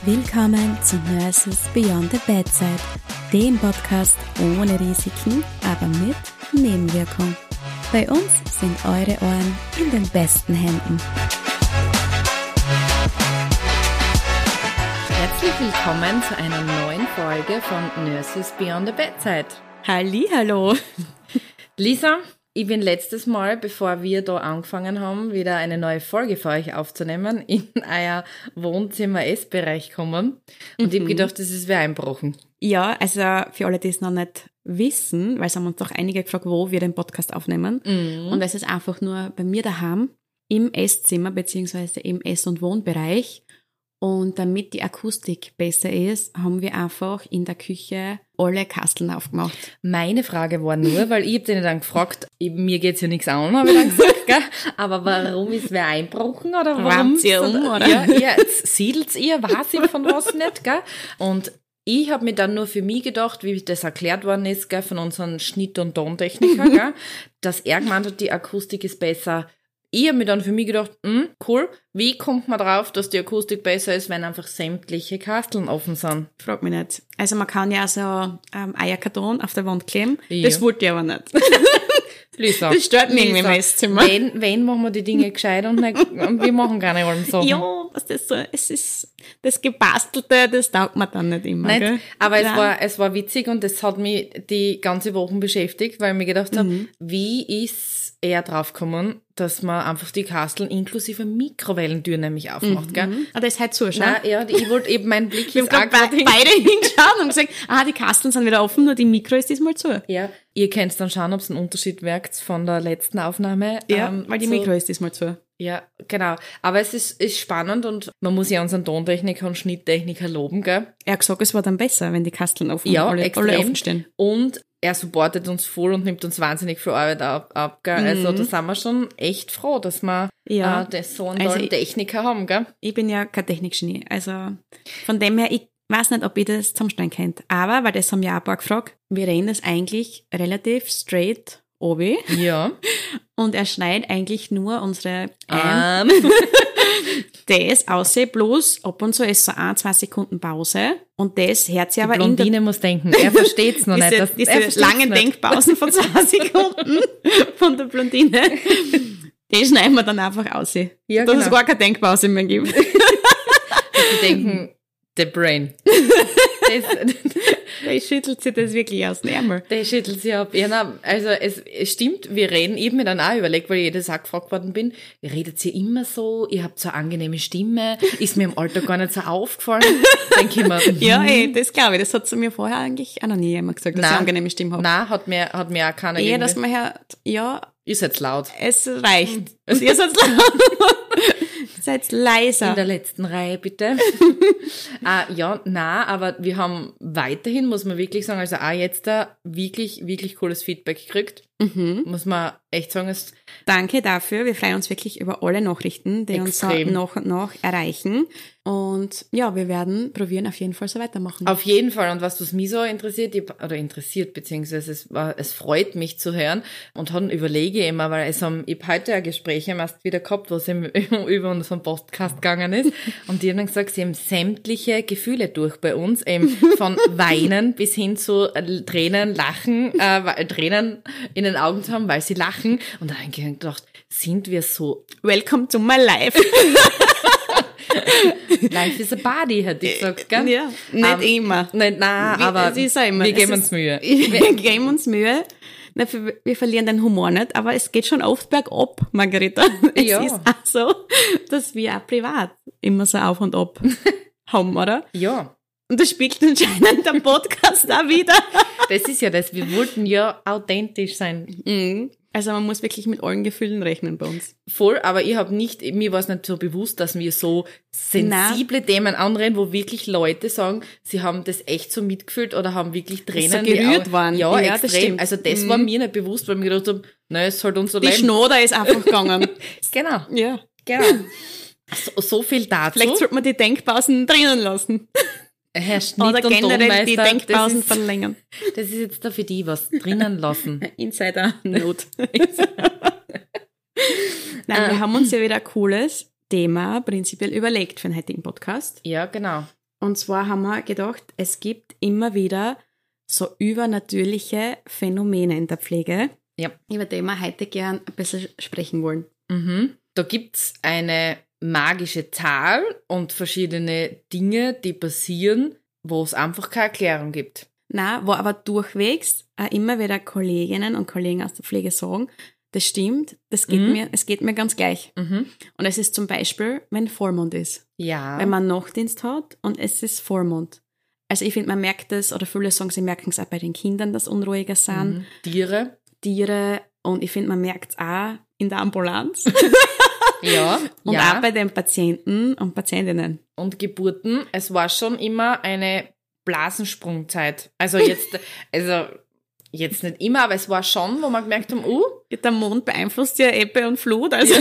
Willkommen zu Nurses Beyond the Bedside, dem Podcast ohne Risiken, aber mit Nebenwirkung. Bei uns sind eure Ohren in den besten Händen. Herzlich willkommen zu einer neuen Folge von Nurses Beyond the Bedside. Hallihallo! Lisa, ich bin letztes Mal, bevor wir da angefangen haben, wieder eine neue Folge für euch aufzunehmen, in euer Wohnzimmer-Essbereich gekommen. Und ich habe gedacht, das ist wie einbrochen. Ja, also für alle, die es noch nicht wissen, weil es haben uns doch einige gefragt, wo wir den Podcast aufnehmen. Und es ist einfach nur bei mir daheim im Esszimmer beziehungsweise im Ess- und Wohnbereich. Und damit die Akustik besser ist, haben wir einfach in der Küche alle Kasteln aufgemacht. Meine Frage war nur, weil ich habe den dann gefragt, mir geht's ja nichts an, habe ich dann gesagt, gell? Aber warum ist wer einbrochen oder warum? Rammt ihr oder? Ja, jetzt siedelt's ihr, weiß ich von was nicht, gell? Und ich habe mir dann nur für mich gedacht, wie das erklärt worden ist, gell, von unseren Schnitt- und Tontechniker, gell, dass er gemeint hat, die Akustik ist besser. Ich habe mir dann für mich gedacht, cool, wie kommt man drauf, dass die Akustik besser ist, wenn einfach sämtliche Kasteln offen sind? Frag mich nicht. Also man kann ja so Eierkarton auf der Wand kleben. Ja. Das wollte ich aber nicht. Lisa, Das stört mich irgendwie im Esszimmer. Wenn machen wir die Dinge gescheit und wir machen keine alten Sachen. Ja, was das so, es ist das Gebastelte, das taugt mir dann nicht immer. Nicht? Gell? Aber Ja. es war witzig und das hat mich die ganze Woche beschäftigt, weil ich mir gedacht habe, wie ist er draufgekommen, dass man einfach die Kasteln inklusive Mikrowellentür nämlich aufmacht, gell? Ah, das ist halt so, schau. Nein, ja, ich wollte eben, mein Blick Wir ist haben auch gerade beide hingeschaut und gesagt, die Kasteln sind wieder offen, nur die Mikro ist diesmal zu. Ja, ihr könnt dann schauen, ob es einen Unterschied merkt von der letzten Aufnahme. Weil die so- Mikro ist diesmal zu. Ja, genau. Aber es ist spannend und man muss ja unseren Tontechniker und Schnitttechniker loben, gell? Er hat gesagt, es war dann besser, wenn die Kasteln offen Ja, alle extrem. offen stehen. Und er supportet uns voll und nimmt uns wahnsinnig viel Arbeit ab, gell? Also da sind wir schon echt froh, dass wir Ja. das so einen Also tollen ich- Techniker haben, gell? Ich bin ja kein Technikgenie, also von dem her, ich weiß nicht, ob ihr das zusammenstellen könnt. Aber, weil das haben ja auch ein paar gefragt, wir reden das eigentlich relativ straight obi Ja. und er schneidet eigentlich nur unsere Die das aussehen, bloß ab und zu ist so 1-2 Sekunden Pause und das hört sich aber in der Blondine muss denken, er versteht's noch nicht. Er diese versteht's langen nicht. Denkpausen von 2 Sekunden von der Blondine, die schneiden wir dann einfach aus. Ja, dass es genau. gar keine Denkpause mehr gibt. Sie denken, the brain. Der schüttelt sich das wirklich aus dem Ärmel. Der schüttelt sich ab. Ja, nein, also es stimmt, wir reden, ich hab mir dann auch überlegt, weil ich jedes Jahr gefragt worden bin, redet ihr immer so, ihr habt so eine angenehme Stimme, ist mir im Alter gar nicht so aufgefallen. Denke ich mir, Ja, das glaube ich. Das hat zu mir vorher eigentlich auch noch nie jemand gesagt, dass ich eine angenehme Stimme habe. Nein, hat mir auch keiner Eher, irgendwie- dass man hört, ja, Ihr seid laut. es reicht. Und ihr seid laut. Seid leiser. In der letzten Reihe, bitte. Ja, nein, aber wir haben weiterhin, muss man wirklich sagen, also auch jetzt da wirklich, wirklich cooles Feedback gekriegt. Muss man echt sagen, es Danke dafür. Wir freuen uns wirklich über alle Nachrichten, die uns Extrem. nach und nach erreichen. Und ja, wir werden probieren, auf jeden Fall so weitermachen. auf jeden Fall. Und was mich so interessiert, beziehungsweise es freut mich zu hören und dann überlege ich immer, weil ich habe heute ein Gespräch erst wieder gehabt, wo es eben über unseren Podcast gegangen ist. Und die haben dann gesagt, sie haben sämtliche Gefühle durch bei uns, eben von Weinen bis hin zu Tränen, Lachen, Tränen in den Augen zu haben, weil sie lachen. Und da habe ich gedacht, sind wir so Welcome to my life. life is a party, hätte ich gesagt, gell? Ja, nicht immer. Nein, aber es ist auch immer. wir Es geben ist- uns Mühe. Wir geben uns Mühe. Na, wir verlieren den Humor nicht, aber es geht schon oft bergab, Margareta. Es Ja. ist auch so, dass wir auch privat immer so auf und ab haben, oder? Ja. Und das spiegelt anscheinend der Podcast auch wieder. Das ist ja das, wir wollten ja authentisch sein. Also man muss wirklich mit allen Gefühlen rechnen bei uns. Voll, aber mir war es nicht so bewusst, dass wir so sensible Themen anreden, wo wirklich Leute sagen, sie haben das echt so mitgefühlt oder haben wirklich Tränen. so die gerührt Augen- waren. Ja, Ja, das extrem. stimmt. Also das war mir nicht bewusst, weil ich mir gedacht habe, nein, es ist halt unser Die Leben. Schnoder ist einfach gegangen. Genau, Ja. genau. So viel dazu. Vielleicht sollte man die Denkpausen drinnen lassen. Herr Schnitt Oder und generell die Tonmeister, Denkpausen verlängern. das ist jetzt da für die was drinnen lassen. Insider-Not. Nein, wir haben uns ja wieder ein cooles Thema prinzipiell überlegt für den heutigen Podcast. Ja, genau. Und zwar haben wir gedacht, es gibt immer wieder so übernatürliche Phänomene in der Pflege, Ja. über die wir heute gern ein bisschen sprechen wollen. Da gibt's eine magische Zahl und verschiedene Dinge, die passieren, wo es einfach keine Erklärung gibt. Wo aber durchwegs auch immer wieder Kolleginnen und Kollegen aus der Pflege sagen, das stimmt, es geht mir ganz gleich. Und es ist zum Beispiel, wenn Vollmond ist. Ja. Wenn man Nachtdienst hat und es ist Vollmond. Also ich finde, man merkt das, oder viele sagen, sie merken es auch bei den Kindern, dass unruhiger sind. Tiere. Und ich finde, man merkt es auch in der Ambulanz. Ja. Und auch bei den Patienten und Patientinnen. Und Geburten, es war schon immer eine Blasensprungzeit. Also jetzt nicht immer, aber es war schon, wo man gemerkt haben, Der Mond beeinflusst ja Ebbe und Flut, also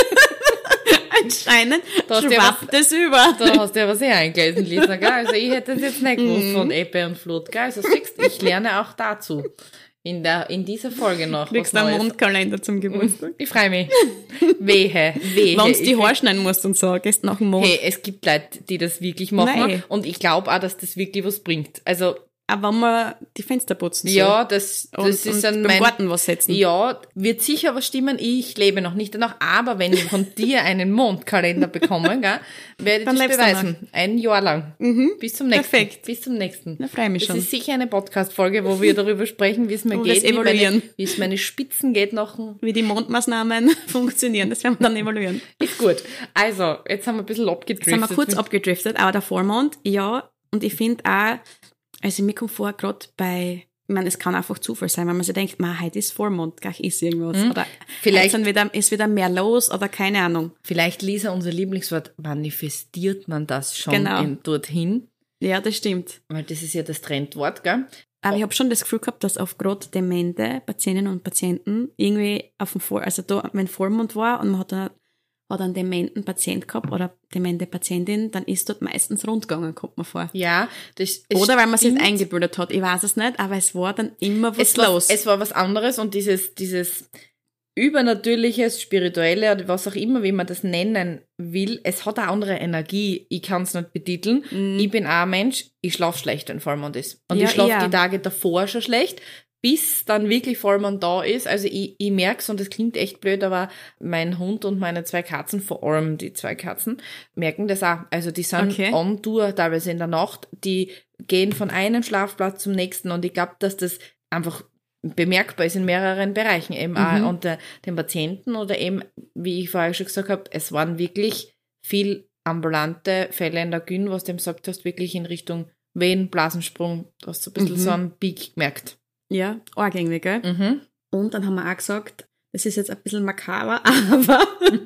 anscheinend schwappt es über. Da hast du ja was eingelesen, Lisa, gell? Also ich hätte das jetzt nicht gewusst von Ebbe und Flut, gell? Also siehst du, ich lerne auch dazu. In dieser Folge noch. Du kriegst einen Mondkalender zum Geburtstag. Ich freue mich. Wehe. Wenn du die Haare schneiden musst und so, gehst nach dem Mond. Hey, es gibt Leute, die das wirklich machen. Nein. Und ich glaube auch, dass das wirklich was bringt. Also, Aber wenn man die Fenster putzen soll. ja, das ist und beim Garten was setzen. Ja, wird sicher was stimmen. Ich lebe noch nicht danach. Aber wenn ich von dir einen Mondkalender bekomme, gell, werde ich Dann das lebst du beweisen. Ein Jahr lang. Bis zum nächsten. Perfekt. Bis zum nächsten. Da freue ich mich Das schon. ist sicher eine Podcast-Folge, wo wir darüber sprechen, wie es mir Wo wir geht, es evaluieren. wie es meine Spitzen geht noch. Wie die Mondmaßnahmen funktionieren, das werden wir dann evaluieren. Ist gut. Also, jetzt haben wir ein bisschen abgedriftet. Jetzt sind wir kurz abgedriftet, aber der Vollmond, ja, und ich finde auch, also mir kommt vor, gerade bei, ich meine, es kann einfach Zufall sein, wenn man sich denkt, heute ist Vollmond, gleich ist irgendwas. Oder Vielleicht ist wieder mehr los oder keine Ahnung. Vielleicht, Lisa, unser Lieblingswort, manifestiert man das schon Genau. dorthin? Ja, das stimmt. Weil das ist ja das Trendwort, gell? Aber ich habe schon das Gefühl gehabt, dass auf gerade demente Patientinnen und Patienten irgendwie auf dem also da, wenn Vollmond war und man hat einen dementen Patient gehabt oder demente Patientin, dann ist dort meistens rund gegangen, kommt mir vor. Ja, das Oder weil man sich stimmt. das eingebildet hat, ich weiß es nicht, aber es war dann immer was los. Es war was anderes und dieses Übernatürliches, Spirituelle oder was auch immer, wie man das nennen will, es hat eine andere Energie. Ich kann es nicht betiteln. Ich bin auch ein Mensch, ich schlafe schlecht, wenn Vollmond ist. Und Ja, ich schlafe ja. die Tage davor schon schlecht, bis dann wirklich Vollmond da ist. Also ich merke es und das klingt echt blöd, aber mein Hund und meine 2 Katzen, vor allem die 2 Katzen, merken das auch. Also die sind on Tour teilweise in der Nacht, die gehen von einem Schlafplatz zum nächsten und ich glaube, dass das einfach bemerkbar ist in mehreren Bereichen, eben auch unter den Patienten oder eben, wie ich vorher schon gesagt habe, es waren wirklich viel ambulante Fälle in der Gyn, was du eben gesagt hast, wirklich in Richtung Wehen, Blasensprung, du hast so ein bisschen so einen Peak gemerkt. Ja, arg irgendwie, gell? Und dann haben wir auch gesagt, das ist jetzt ein bisschen makaber, aber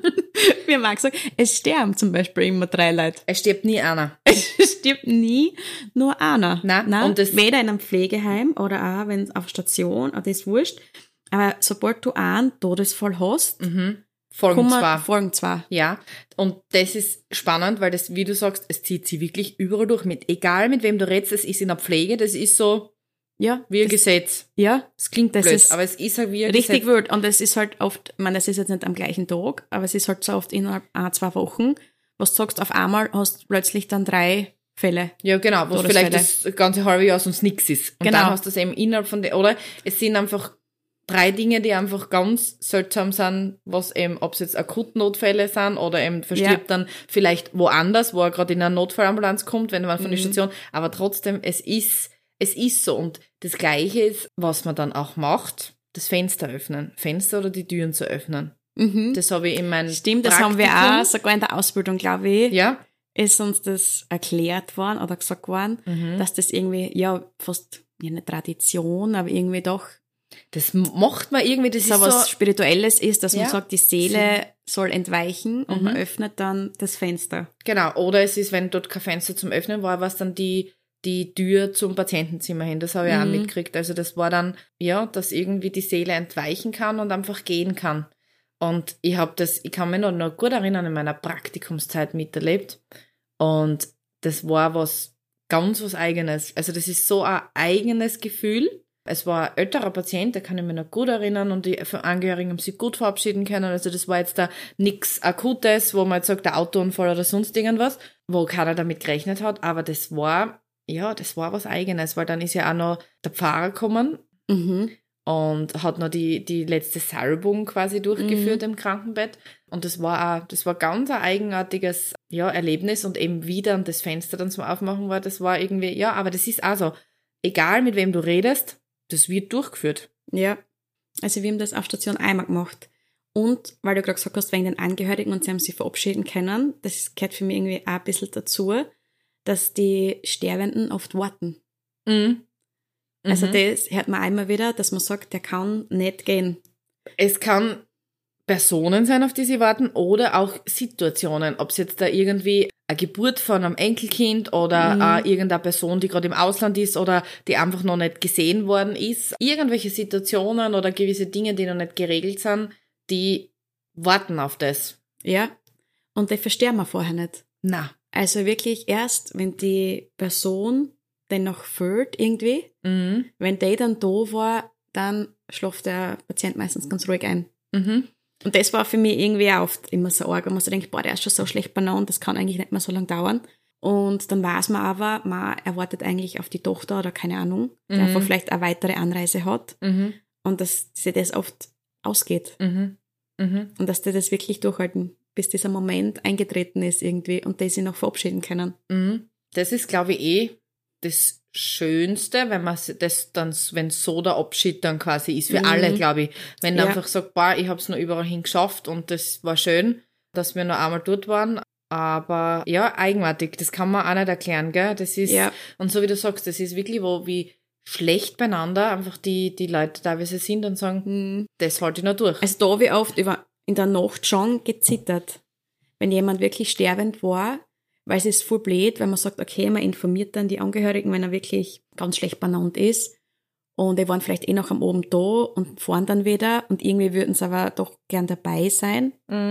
wir haben auch gesagt, es sterben zum Beispiel immer 3 Leute. Es stirbt nie einer. Es stirbt nie nur einer. Nein. Und das weder in einem Pflegeheim oder auch wenn es auf Station, das ist wurscht. Aber sobald du einen Todesfall hast, Folgen 2. Folgen 2. Ja, und das ist spannend, weil das, wie du sagst, es zieht sie wirklich überall durch. Egal mit wem du redest, das ist in der Pflege, das ist so Ja. wie ein Gesetz. Ja. Das klingt Das blöd, ist aber es ist halt wie ein richtig Gesetz. wild. Und es ist halt oft, ich meine, das ist jetzt nicht am gleichen Tag, aber es ist halt so oft innerhalb 2 Wochen, was du sagst, auf einmal hast du plötzlich dann 3 Fälle. Ja, genau, wo Todesfälle. vielleicht das ganze halbe Jahr sonst nichts ist. Und Genau. dann hast du es eben innerhalb von der, oder es sind einfach 3 Dinge, die einfach ganz seltsam sind, was eben, ob es jetzt Akutnotfälle sind oder eben verstirbt dann vielleicht woanders, wo er gerade in eine Notfallambulanz kommt, wenn man von der Station, aber trotzdem, es ist so. Und das Gleiche ist, was man dann auch macht, das Fenster öffnen. Fenster oder die Türen zu öffnen. Das habe ich in meinem Stimmt, das haben wir auch sogar in der Ausbildung, glaube ich. Ja, Ist uns das erklärt worden oder gesagt worden, dass das irgendwie, ja, fast eine Tradition, aber irgendwie doch das macht man irgendwie, das so ist was so, Spirituelles ist, dass man Ja. sagt, die Seele soll entweichen und man öffnet dann das Fenster. genau, oder es ist, wenn dort kein Fenster zum Öffnen war, was dann die Tür zum Patientenzimmer hin, das habe ich auch mitgekriegt. Also das war dann, ja, dass irgendwie die Seele entweichen kann und einfach gehen kann. Und ich kann mich noch gut erinnern, in meiner Praktikumszeit miterlebt. Und das war was Eigenes. Also das ist so ein eigenes Gefühl. Es war ein älterer Patient, da kann ich mich noch gut erinnern und die Angehörigen haben sich gut verabschieden können. Also das war jetzt da nichts Akutes, wo man jetzt sagt, der Autounfall oder sonst irgendwas, wo keiner damit gerechnet hat. Aber das war was Eigenes, weil dann ist ja auch noch der Pfarrer gekommen und hat noch die letzte Salbung quasi durchgeführt im Krankenbett. Und das war ganz ein eigenartiges Erlebnis und eben wie dann das Fenster dann zum Aufmachen war, das war irgendwie, aber das ist auch so, egal mit wem du redest, das wird durchgeführt. Ja, also wir haben das auf Station einmal gemacht. Und weil du gerade gesagt hast, wegen den Angehörigen und sie haben sich verabschieden können, das gehört für mich irgendwie auch ein bisschen dazu, dass die Sterbenden oft warten. Also das hört man einmal wieder, dass man sagt, der kann nicht gehen. Es kann Personen sein, auf die sie warten, oder auch Situationen, ob es jetzt da irgendwie eine Geburt von einem Enkelkind oder irgendeine Person, die gerade im Ausland ist oder die einfach noch nicht gesehen worden ist. Irgendwelche Situationen oder gewisse Dinge, die noch nicht geregelt sind, die warten auf das. Ja, und die verstehen wir vorher nicht. Na. Also wirklich erst, wenn die Person den noch fehlt irgendwie, wenn die dann da war, dann schläft der Patient meistens ganz ruhig ein. Und das war für mich irgendwie auch oft immer so arg, wenn man so denkt, boah, der ist schon so schlecht benannt, das kann eigentlich nicht mehr so lange dauern. Und dann weiß man aber, man erwartet eigentlich auf die Tochter oder keine Ahnung, die einfach vielleicht eine weitere Anreise hat und dass sie das oft ausgeht. Und dass die das wirklich durchhalten, bis dieser Moment eingetreten ist irgendwie und die sich noch verabschieden können. Das ist, glaube ich, das Schönste, wenn man das dann, wenn so der Abschied dann quasi ist, für alle, glaube ich. Wenn man einfach sagt, boah, ich hab's noch überall hin geschafft und das war schön, dass wir noch einmal dort waren. Aber ja, eigenartig, das kann man auch nicht erklären, gell? Das ist, und so wie du sagst, das ist wirklich wie schlecht beieinander einfach die Leute teilweise sind und sagen, das halte ich noch durch. Also da habe ich oft in der Nacht schon gezittert, wenn jemand wirklich sterbend war, weil es ist voll blöd, wenn man sagt, okay, man informiert dann die Angehörigen, wenn er wirklich ganz schlecht benannt ist und die waren vielleicht noch am Abend da und fahren dann wieder und irgendwie würden sie aber doch gern dabei sein.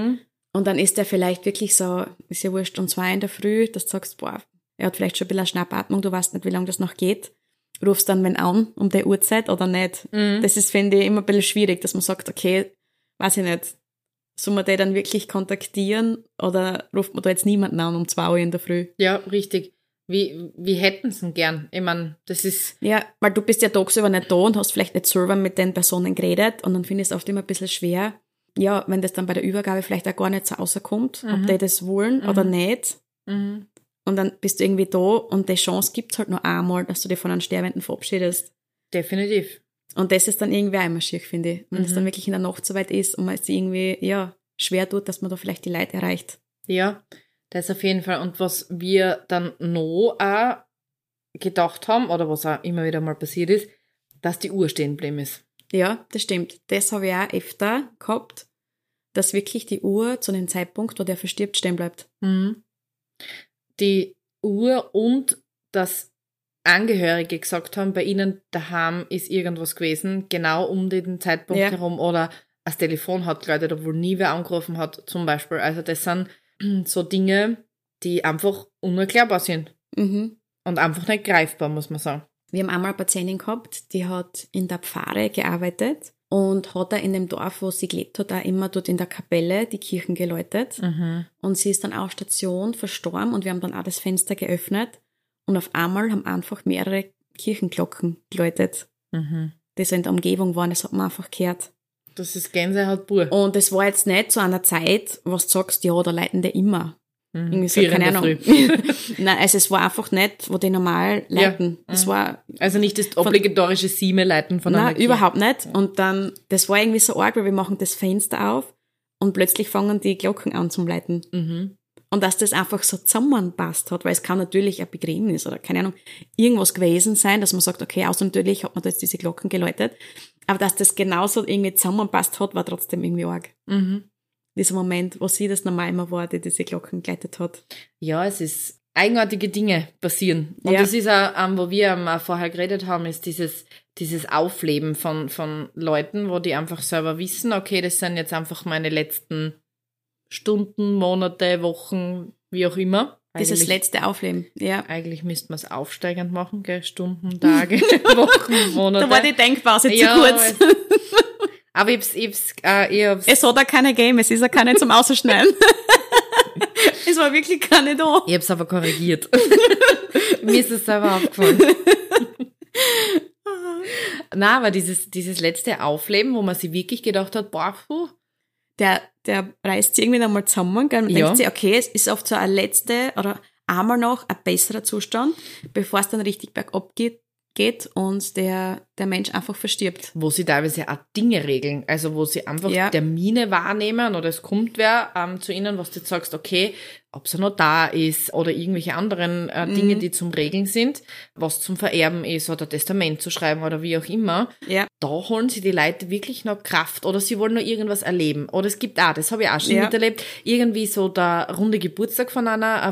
Und dann ist der vielleicht wirklich so, ist ja wurscht, um 2 in der Früh, dass du sagst, boah, er hat vielleicht schon ein bisschen eine Schnappatmung, du weißt nicht, wie lange das noch geht. Rufst dann wen an, um die Uhrzeit oder nicht. Das ist, finde ich, immer ein bisschen schwierig, dass man sagt, okay, weiß ich nicht, soll man die dann wirklich kontaktieren oder ruft man da jetzt niemanden an um 2 Uhr in der Früh? Ja, richtig. Wie hätten sie ihn gern? Ich meine, das ist... Ja, weil du bist ja tagsüber nicht da und hast vielleicht nicht selber mit den Personen geredet und dann finde ich es oft immer ein bisschen schwer, ja, wenn das dann bei der Übergabe vielleicht auch gar nicht so rauskommt, ob die das wollen oder nicht. Und dann bist du irgendwie da und die Chance gibt's halt nur einmal, dass du dich von einem Sterbenden verabschiedest. Definitiv. Und das ist dann irgendwie einmal schier, finde ich. Wenn es dann wirklich in der Nacht so weit ist und man es irgendwie, schwer tut, dass man da vielleicht die Leute erreicht. Ja, das auf jeden Fall. Und was wir dann noch auch gedacht haben, oder was auch immer wieder mal passiert ist, dass die Uhr stehen geblieben ist. Ja, das stimmt. Das habe ich auch öfter gehabt, dass wirklich die Uhr zu dem Zeitpunkt, wo der verstirbt, stehen bleibt. Die Uhr und das Angehörige gesagt haben, bei ihnen daheim ist irgendwas gewesen, genau um den Zeitpunkt herum, oder das Telefon hat geläutet, obwohl nie wer angerufen hat, zum Beispiel. Also das sind so Dinge, die einfach unerklärbar sind. Und einfach nicht greifbar, muss man sagen. Wir haben einmal eine Patientin gehabt, die hat in der Pfarre gearbeitet und hat da in dem Dorf, wo sie gelebt hat, auch immer dort in der Kapelle die Kirchen geläutet. Und sie ist dann auf Station verstorben und wir haben dann auch das Fenster geöffnet. Und auf einmal haben einfach mehrere Kirchenglocken geläutet, die so in der Umgebung waren. Das hat man einfach gehört. Das ist Gänsehaut pur. Und es war jetzt nicht zu einer Zeit, was du sagst, ja, da leiten die immer. Irgendwie so, 4 keine in der Ahnung. Früh. Nein, also es war einfach nicht, wo die normal leiten. Das war... Also nicht das obligatorische Sieme-Leiten von einer Nein, Kirche. überhaupt nicht. Und dann, das war irgendwie so arg, weil wir machen das Fenster auf und plötzlich fangen die Glocken an zum Leiten. Und dass das einfach so zusammenpasst hat, weil es kann natürlich ein Begräbnis oder keine Ahnung, irgendwas gewesen sein, dass man sagt, okay, außer natürlich hat man da jetzt diese Glocken geläutet, aber dass das genauso irgendwie zusammenpasst hat, war trotzdem irgendwie arg. Dieser Moment, wo sie das normal immer war, die diese Glocken geleitet hat. Ja, es ist eigenartige Dinge passieren. Und das ist auch, wo wir vorher geredet haben, ist dieses Aufleben von Leuten, wo die einfach selber wissen, okay, das sind jetzt einfach meine letzten Stunden, Monate, Wochen, wie auch immer. Dieses letzte Aufleben, ja. Eigentlich müsste man es aufsteigend machen, gell? Stunden, Tage, Wochen, Monate. Da war die Denkpause zu kurz. Aber ich hab's es hat auch keine gegeben, es ist auch keine zum Ausschneiden. Es war wirklich keine da. Ich hab's aber korrigiert. Mir ist es selber aufgefallen. Na, aber dieses letzte Aufleben, wo man sich wirklich gedacht hat, boah, Der reißt sich irgendwie nochmal zusammen, gell? Und denkt sich, okay, es ist oft so ein letzte oder einmal noch ein besserer Zustand, bevor es dann richtig bergab geht und der Mensch einfach verstirbt. Wo sie teilweise auch Dinge regeln, also wo sie einfach Termine wahrnehmen oder es kommt wer zu ihnen, was du jetzt sagst, okay, ob sie noch da ist oder irgendwelche anderen Dinge, die zum Regeln sind, was zum Vererben ist oder Testament zu schreiben oder wie auch immer. Ja. Da holen sie die Leute wirklich noch Kraft oder sie wollen noch irgendwas erleben. Oder es gibt auch, das habe ich auch schon miterlebt, irgendwie so der runde Geburtstag von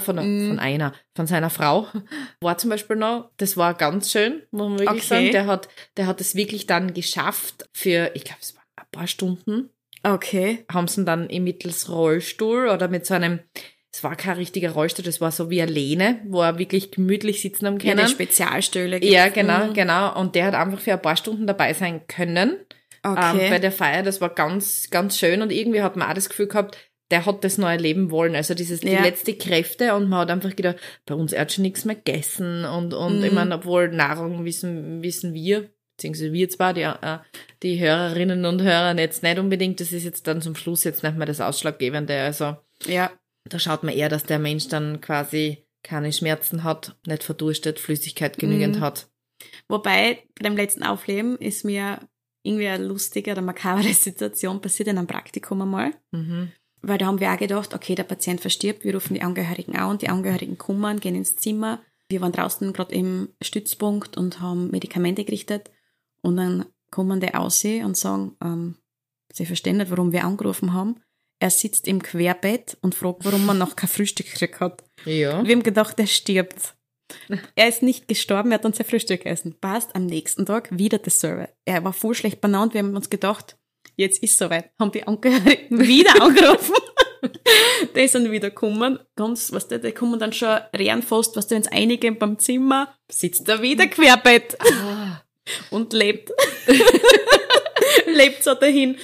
seiner Frau war zum Beispiel noch, das war ganz schön, muss man wirklich sagen. Der hat es wirklich dann geschafft für, ich glaube, es waren ein paar Stunden. Okay. Haben sie ihn dann mittels Rollstuhl oder mit so einem, es war kein richtiger Rollstuhl, das war so wie eine Lehne, wo er wirklich gemütlich sitzen haben können. Ja, eine Spezialstühle. Ja, genau. Und der hat einfach für ein paar Stunden dabei sein können. Okay. Bei der Feier, das war ganz, ganz schön und irgendwie hat man auch das Gefühl gehabt, der hat das noch erleben wollen, also die letzte Kräfte und man hat einfach gedacht, bei uns hat schon nichts mehr gegessen und ich meine, obwohl Nahrung wissen wir, beziehungsweise wir zwar, die Hörerinnen und Hörer jetzt nicht unbedingt, das ist jetzt dann zum Schluss jetzt nicht mehr das Ausschlaggebende, also da schaut man eher, dass der Mensch dann quasi keine Schmerzen hat, nicht verdurstet, Flüssigkeit genügend hat. Wobei, bei dem letzten Aufleben ist mir irgendwie eine lustige oder makabere Situation passiert in einem Praktikum einmal. Weil da haben wir auch gedacht, okay, der Patient verstirbt, wir rufen die Angehörigen an und die Angehörigen kommen, gehen ins Zimmer. Wir waren draußen gerade im Stützpunkt und haben Medikamente gerichtet und dann kommen die raus und sagen, sie verstehen nicht, warum wir angerufen haben. Er sitzt im Querbett und fragt, warum man noch kein Frühstück gekriegt hat. Ja. Wir haben gedacht, er stirbt. Er ist nicht gestorben, er hat dann sein Frühstück gegessen. Passt, am nächsten Tag wieder dasselbe. Er war voll schlecht benannt, wir haben uns gedacht, jetzt ist soweit. Haben die Angehörigen wieder angerufen. Die sind wieder gekommen. Die kommen dann schon rein fast, wenn es einige beim Zimmer, sitzt er wieder querbett. Und lebt. Lebt so dahin.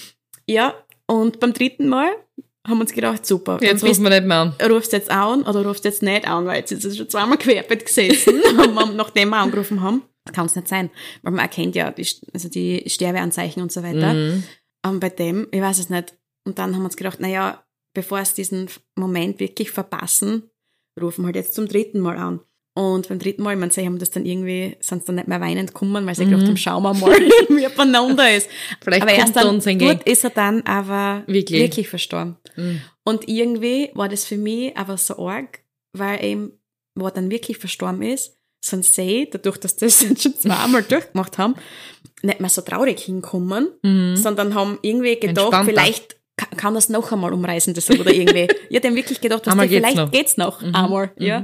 Ja, und beim dritten Mal haben wir uns gedacht, super. Jetzt rufen wir nicht mehr an. Rufst du jetzt an oder rufst du jetzt nicht an, weil jetzt ist es schon zweimal querbett gesessen, nachdem wir angerufen haben. Das kann es nicht sein, weil man erkennt ja die Sterbeanzeichen und so weiter. Bei dem, ich weiß es nicht. Und dann haben wir uns gedacht, naja, bevor es diesen Moment wirklich verpassen, rufen wir halt jetzt zum dritten Mal an. Und beim dritten Mal, ich meine, sie haben das dann irgendwie, sind dann nicht mehr weinend gekommen, weil sie gedacht haben, schauen wir mal, wie er beieinander ist. Vielleicht aber erst dann, uns entgegen. dort ist er dann aber wirklich verstorben. Und irgendwie war das für mich aber so arg, weil eben, wo er dann wirklich verstorben ist, sind sie, dadurch, dass das jetzt schon zweimal durchgemacht haben, nicht mehr so traurig hinkommen, sondern haben irgendwie gedacht, vielleicht kann das noch einmal umreißen, das oder irgendwie. Ich habe wirklich gedacht, vielleicht geht's noch einmal, ja.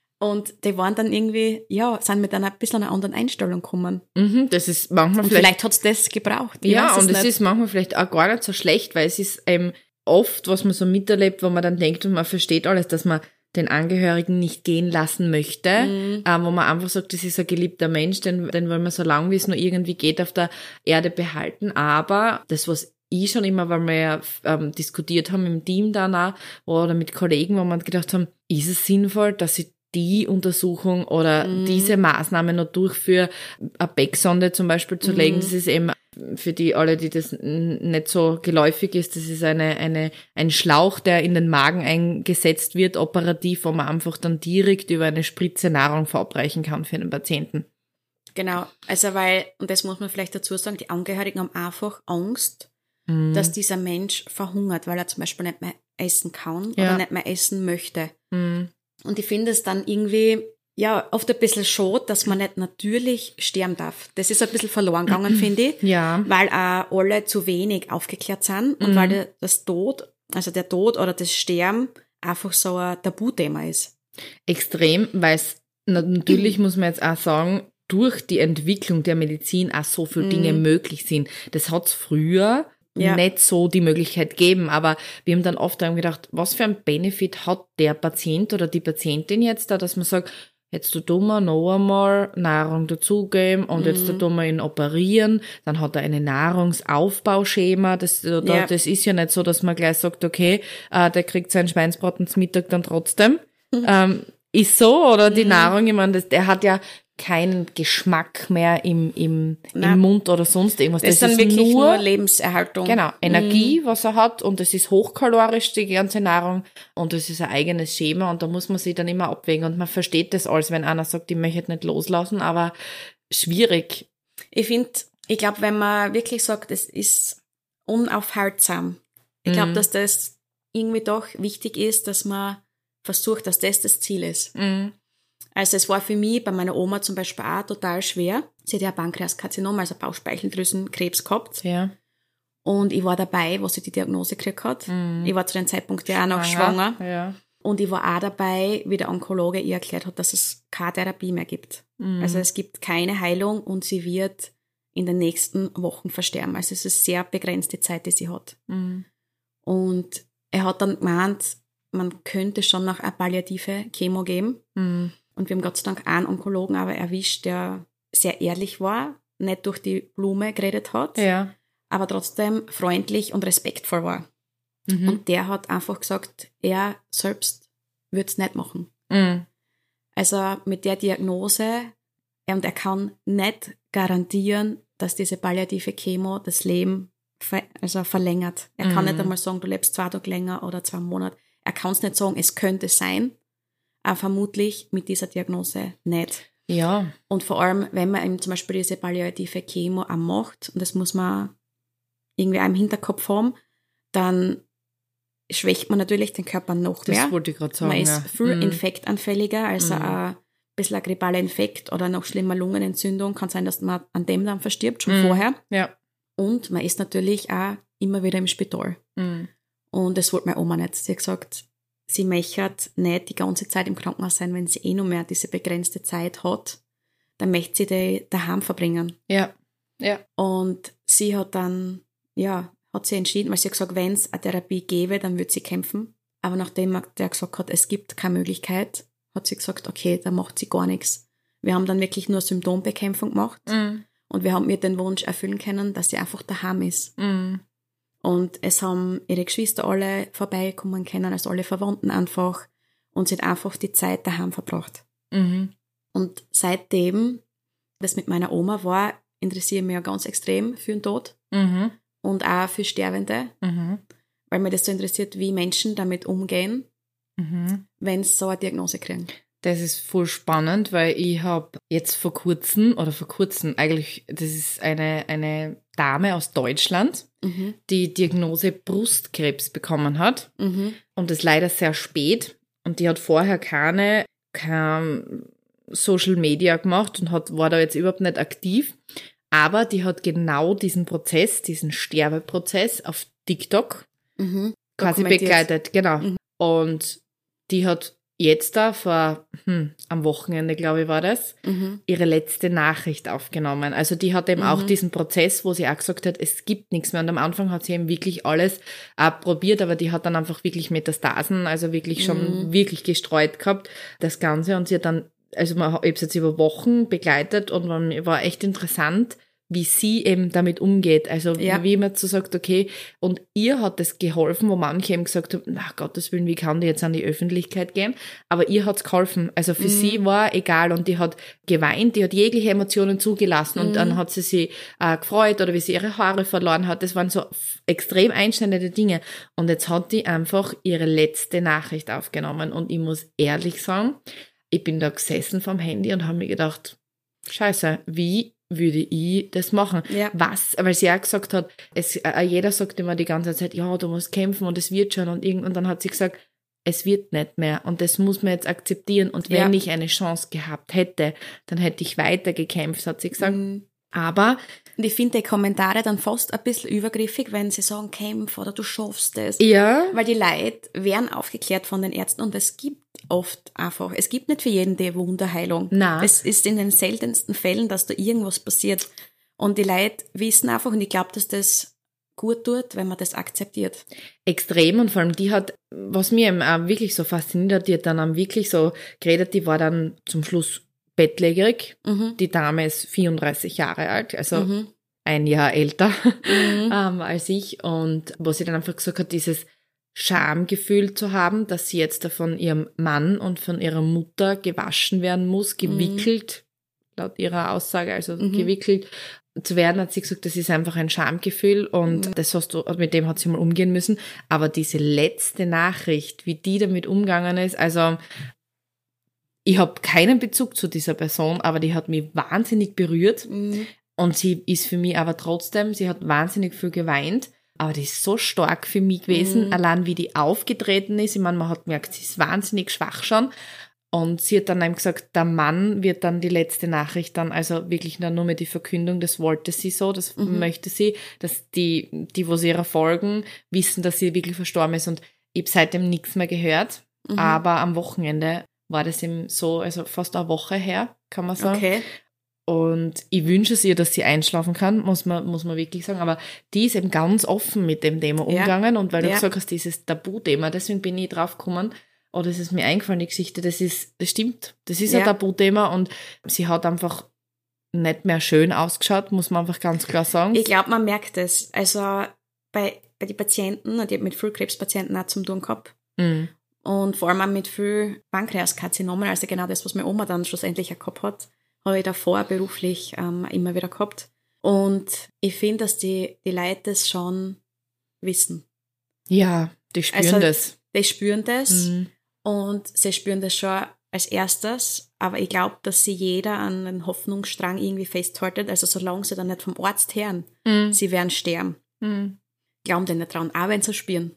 Und die waren dann irgendwie, sind mit einer bisschen einer anderen Einstellung gekommen. Das ist manchmal vielleicht hat's das gebraucht. Und es ist manchmal vielleicht auch gar nicht so schlecht, weil es ist oft, was man so miterlebt, wo man dann denkt und man versteht alles, dass man den Angehörigen nicht gehen lassen möchte, wo man einfach sagt, das ist ein geliebter Mensch, den wollen wir so lange, wie es nur irgendwie geht, auf der Erde behalten. Aber das, was ich schon immer, weil wir ja diskutiert haben im Team dann auch, oder mit Kollegen, wo wir gedacht haben, ist es sinnvoll, dass ich die Untersuchung oder diese Maßnahme noch durchführe, eine Becksonde zum Beispiel zu legen, das ist eben für die alle, die das nicht so geläufig ist, das ist ein Schlauch, der in den Magen eingesetzt wird, operativ, wo man einfach dann direkt über eine Spritze Nahrung verabreichen kann für den Patienten. Genau, also und das muss man vielleicht dazu sagen, die Angehörigen haben einfach Angst, dass dieser Mensch verhungert, weil er zum Beispiel nicht mehr essen kann oder nicht mehr essen möchte. Und ich finde es dann irgendwie, oft ein bisschen schade, dass man nicht natürlich sterben darf. Das ist ein bisschen verloren gegangen, finde ich. Ja. Weil auch alle zu wenig aufgeklärt sind und weil der Tod oder das Sterben einfach so ein Tabuthema ist. Extrem, weil es natürlich, muss man jetzt auch sagen, durch die Entwicklung der Medizin auch so viele Dinge möglich sind. Das hat's früher nicht so die Möglichkeit geben. Aber wir haben dann oft gedacht, was für ein Benefit hat der Patient oder die Patientin jetzt da, dass man sagt, jetzt tun wir noch einmal Nahrung dazugeben und jetzt tun wir ihn operieren, dann hat er eine Nahrungsaufbauschema. Das ist ja nicht so, dass man gleich sagt, okay, der kriegt seinen Schweinsbraten zum Mittag dann trotzdem. Ist so, oder die Nahrung, ich meine, der hat ja keinen Geschmack mehr im Mund oder sonst irgendwas. Das ist dann wirklich nur Lebenserhaltung. Genau, Energie, was er hat, und es ist hochkalorisch, die ganze Nahrung, und es ist ein eigenes Schema, und da muss man sich dann immer abwägen, und man versteht das alles, wenn einer sagt, ich möchte nicht loslassen, aber schwierig. Ich glaube, wenn man wirklich sagt, es ist unaufhaltsam, ich glaube, dass das irgendwie doch wichtig ist, dass man versucht, dass das Ziel ist. Also es war für mich bei meiner Oma zum Beispiel auch total schwer. Sie hat ja Pankreaskarzinom, also Bauchspeicheldrüsenkrebs gehabt. Ja. Und ich war dabei, wo sie die Diagnose gekriegt hat. Ich war zu dem Zeitpunkt ja auch noch schwanger. Ja. Und ich war auch dabei, wie der Onkologe ihr erklärt hat, dass es keine Therapie mehr gibt. Also es gibt keine Heilung und sie wird in den nächsten Wochen versterben. Also es ist sehr begrenzte Zeit, die sie hat. Und er hat dann gemeint, man könnte schon noch eine palliative Chemo geben. Und wir haben Gott sei Dank einen Onkologen aber erwischt, der sehr ehrlich war, nicht durch die Blume geredet hat, aber trotzdem freundlich und respektvoll war. Und der hat einfach gesagt, er selbst würde es nicht machen. Also mit der Diagnose, und er kann nicht garantieren, dass diese palliative Chemo das Leben verlängert. Er kann nicht einmal sagen, du lebst 2 Tage länger oder 2 Monate. Er kann es nicht sagen, es könnte sein, aber vermutlich mit dieser Diagnose nicht. Ja. Und vor allem, wenn man eben zum Beispiel diese palliative Chemo auch macht, und das muss man irgendwie auch im Hinterkopf haben, dann schwächt man natürlich den Körper noch mehr. Das wollte ich gerade sagen. Man ist viel infektanfälliger, also ein bisschen ein grippaler Infekt oder noch schlimmer Lungenentzündung. Kann sein, dass man an dem dann verstirbt, schon vorher. Ja. Und man ist natürlich auch immer wieder im Spital. Und das wollte meine Oma nicht. Sie hat gesagt, sie möchte nicht die ganze Zeit im Krankenhaus sein, wenn sie nur mehr diese begrenzte Zeit hat. Dann möchte sie die daheim verbringen. Ja. Und sie hat dann, hat sie entschieden, weil sie hat gesagt, wenn es eine Therapie gäbe, dann würde sie kämpfen. Aber nachdem der gesagt hat, es gibt keine Möglichkeit, hat sie gesagt, okay, dann macht sie gar nichts. Wir haben dann wirklich nur Symptombekämpfung gemacht. Und wir haben ihr den Wunsch erfüllen können, dass sie einfach daheim ist. Und es haben ihre Geschwister alle vorbeikommen können, also alle Verwandten einfach. Und sie hat einfach die Zeit daheim verbracht. Und seitdem das mit meiner Oma war, interessiere ich mich ja ganz extrem für den Tod. Und auch für Sterbende. Weil mir das so interessiert, wie Menschen damit umgehen, wenn sie so eine Diagnose kriegen. Das ist voll spannend, weil ich habe jetzt vor kurzem, eigentlich, das ist eine Dame aus Deutschland, die Diagnose Brustkrebs bekommen hat. Und das leider sehr spät. Und die hat vorher kein Social Media gemacht und war da jetzt überhaupt nicht aktiv. Aber die hat genau diesen Prozess, diesen Sterbeprozess auf TikTok quasi begleitet. Genau. Und die hat jetzt da am Wochenende, glaube ich, war das, ihre letzte Nachricht aufgenommen. Also die hat eben auch diesen Prozess, wo sie auch gesagt hat, es gibt nichts mehr. Und am Anfang hat sie eben wirklich alles probiert, aber die hat dann einfach wirklich Metastasen, also wirklich schon wirklich gestreut gehabt, das Ganze. Und sie hat dann, also ich habe es jetzt über Wochen begleitet und war echt interessant, wie sie eben damit umgeht. Also wie man so sagt, okay, und ihr hat es geholfen, wo manche eben gesagt haben, na Gottes Willen, wie kann die jetzt an die Öffentlichkeit gehen? Aber ihr hat's geholfen. Also für sie war egal, und die hat geweint, die hat jegliche Emotionen zugelassen, und dann hat sie sich gefreut, oder wie sie ihre Haare verloren hat. Das waren so extrem einschneidende Dinge. Und jetzt hat die einfach ihre letzte Nachricht aufgenommen, und ich muss ehrlich sagen, ich bin da gesessen vom Handy und habe mir gedacht, Scheiße, wie würde ich das machen? Ja. Weil sie auch gesagt hat, jeder sagt immer die ganze Zeit, ja, du musst kämpfen und es wird schon, und dann hat sie gesagt, es wird nicht mehr, und das muss man jetzt akzeptieren, und wenn ich eine Chance gehabt hätte, dann hätte ich weiter gekämpft, hat sie gesagt. Aber und ich finde die Kommentare dann fast ein bisschen übergriffig, wenn sie sagen, kämpf oder du schaffst es. Ja. Weil die Leute werden aufgeklärt von den Ärzten, und es gibt oft einfach, es gibt nicht für jeden die Wunderheilung. Nein. Es ist in den seltensten Fällen, dass da irgendwas passiert. Und die Leute wissen einfach, und ich glaube, dass das gut tut, wenn man das akzeptiert. Extrem, und vor allem die hat, was mir eben auch wirklich so fasziniert hat, die hat dann auch wirklich so geredet, die war dann zum Schluss bettlägerig. Die Dame ist 34 Jahre alt, also ein Jahr älter als ich, und wo sie dann einfach gesagt hat, dieses Schamgefühl zu haben, dass sie jetzt da von ihrem Mann und von ihrer Mutter gewaschen werden muss, gewickelt, laut ihrer Aussage, also gewickelt zu werden, hat sie gesagt, das ist einfach ein Schamgefühl, und mit dem hat sie mal umgehen müssen. Aber diese letzte Nachricht, wie die damit umgegangen ist, also ich habe keinen Bezug zu dieser Person, aber die hat mich wahnsinnig berührt. Und sie ist für mich aber trotzdem, sie hat wahnsinnig viel geweint, aber die ist so stark für mich gewesen, allein wie die aufgetreten ist. Ich meine, man hat gemerkt, sie ist wahnsinnig schwach schon. Und sie hat dann eben gesagt, der Mann wird dann die letzte Nachricht dann, also wirklich nur mehr die Verkündung, das wollte sie so, das möchte sie, dass die, wo sie ihrer folgen, wissen, dass sie wirklich verstorben ist. Und ich habe seitdem nichts mehr gehört, aber am Wochenende war das eben so, also fast eine Woche her, kann man sagen. Okay. Und ich wünsche es ihr, dass sie einschlafen kann, muss man wirklich sagen. Aber die ist eben ganz offen mit dem Thema umgegangen. Und weil du gesagt hast, dieses Tabuthema, deswegen bin ich drauf gekommen, oder es ist mir eingefallen, die Geschichte, das stimmt. Das ist ein Tabuthema, und sie hat einfach nicht mehr schön ausgeschaut, muss man einfach ganz klar sagen. Ich glaube, man merkt es. Also bei den Patienten, und ich habe mit vielen Krebspatienten auch zum tun gehabt. Und vor allem auch mit viel Pankreaskarzinoma, also genau das, was meine Oma dann schlussendlich auch gehabt hat, habe ich davor beruflich immer wieder gehabt. Und ich finde, dass die Leute das schon wissen. Ja, die spüren das. Die spüren das, und sie spüren das schon als erstes, aber ich glaube, dass sie jeder an einen Hoffnungsstrang irgendwie festhaltet, also solange sie dann nicht vom Arzt hören, sie werden sterben. Glauben die nicht dran, auch wenn sie spüren.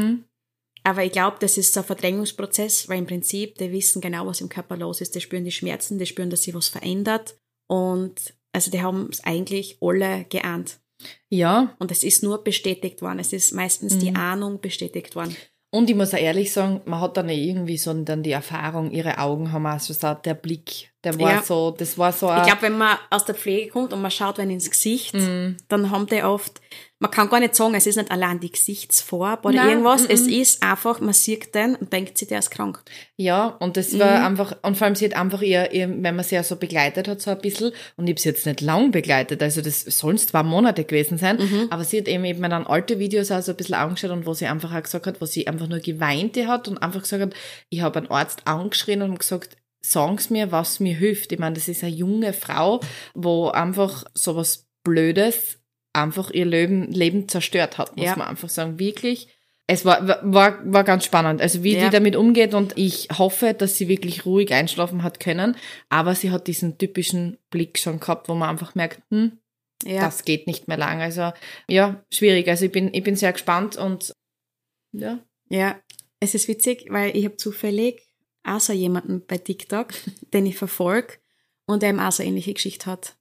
Aber ich glaube, das ist so ein Verdrängungsprozess, weil im Prinzip, die wissen genau, was im Körper los ist. Die spüren die Schmerzen, die spüren, dass sich was verändert. Und also die haben es eigentlich alle geahnt. Ja. Und es ist nur bestätigt worden. Es ist meistens die Ahnung bestätigt worden. Und ich muss auch ehrlich sagen, man hat dann irgendwie so dann die Erfahrung, ihre Augen haben auch so, der Blick, der war so, das war so. Ich glaube, wenn man aus der Pflege kommt und man schaut wenn ins Gesicht, dann haben die oft, man kann gar nicht sagen, es ist nicht allein die Gesichtsfarbe oder irgendwas, es ist einfach, man sieht den und denkt sich, der ist krank. Ja, und das war einfach, und vor allem sie hat einfach ihr, wenn man sie ja so begleitet hat, so ein bisschen, und ich habe sie jetzt nicht lang begleitet, also das sollen 2 Monate gewesen sein, aber sie hat eben dann alte Videos auch so ein bisschen angeschaut, und wo sie einfach auch gesagt hat, wo sie einfach nur geweint hat und einfach gesagt hat, ich habe einen Arzt angeschrien und gesagt, sagen's mir, was mir hilft. Ich meine, das ist eine junge Frau, wo einfach sowas Blödes einfach ihr Leben zerstört hat, muss man einfach sagen. Wirklich. Es war ganz spannend. Also wie die damit umgeht, und ich hoffe, dass sie wirklich ruhig einschlafen hat können. Aber sie hat diesen typischen Blick schon gehabt, wo man einfach merkt, das geht nicht mehr lang. Also ja, schwierig. Also ich bin sehr gespannt, und ja. Ja, es ist witzig, weil ich habe zufällig auch so jemanden bei TikTok, den ich verfolge, und der eben auch so eine ähnliche Geschichte hat.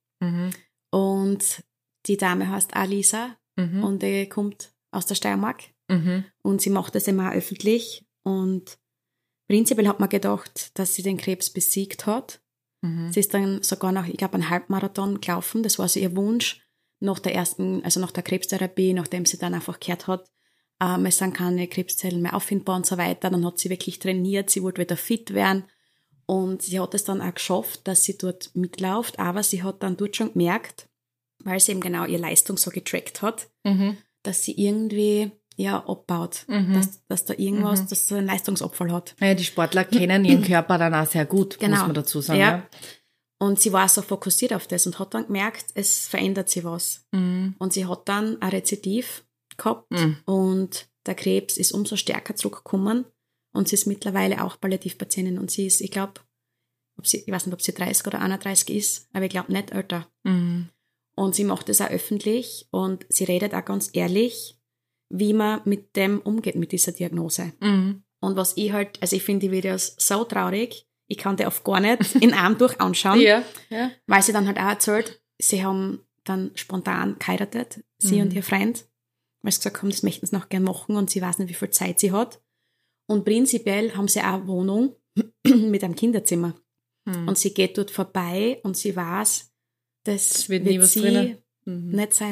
Und die Dame heißt Alisa, und die kommt aus der Steiermark, und sie macht das immer auch öffentlich, und prinzipiell hat man gedacht, dass sie den Krebs besiegt hat. Sie ist dann sogar noch, ich glaube, einen Halbmarathon gelaufen, das war so ihr Wunsch, nach der Krebstherapie, nachdem sie dann einfach gehört hat, es sind keine Krebszellen mehr auffindbar und so weiter. Dann hat sie wirklich trainiert, sie wollte wieder fit werden, und sie hat es dann auch geschafft, dass sie dort mitläuft, aber sie hat dann dort schon gemerkt, weil sie eben genau ihre Leistung so getrackt hat, dass sie irgendwie abbaut, dass da irgendwas, dass sie einen Leistungsabfall hat. Ja, die Sportler kennen ihren Körper dann auch sehr gut, muss man dazu sagen. Ja. Und sie war so fokussiert auf das und hat dann gemerkt, es verändert sich was. Und sie hat dann ein Rezidiv gehabt, und der Krebs ist umso stärker zurückgekommen, und sie ist mittlerweile auch Palliativpatientin, und sie ist, ich glaube, ich weiß nicht, ob sie 30 oder 31 ist, aber ich glaube nicht älter. Und sie macht das auch öffentlich, und sie redet auch ganz ehrlich, wie man mit dem umgeht, mit dieser Diagnose. Und was ich halt, also ich finde die Videos so traurig, ich kann die oft gar nicht in einem durch anschauen, weil sie dann halt auch erzählt, sie haben dann spontan geheiratet, sie und ihr Freund, weil sie gesagt haben, das möchten sie noch gern machen, und sie weiß nicht, wie viel Zeit sie hat. Und prinzipiell haben sie auch eine Wohnung mit einem Kinderzimmer. Und sie geht dort vorbei, und sie weiß, das wird sie nicht sein.